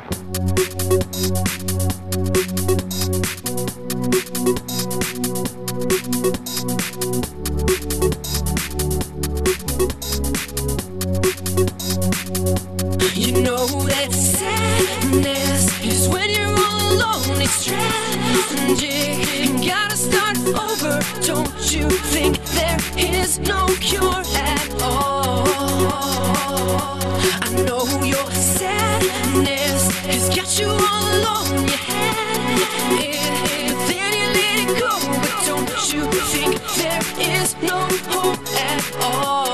You know that sadness is when you're all alone. It's tragic. You gotta start over. Don't you think there is no cure at all? I know your sadness has got you all alone. You had it, but then you let it go. But don't you think there is no hope at all?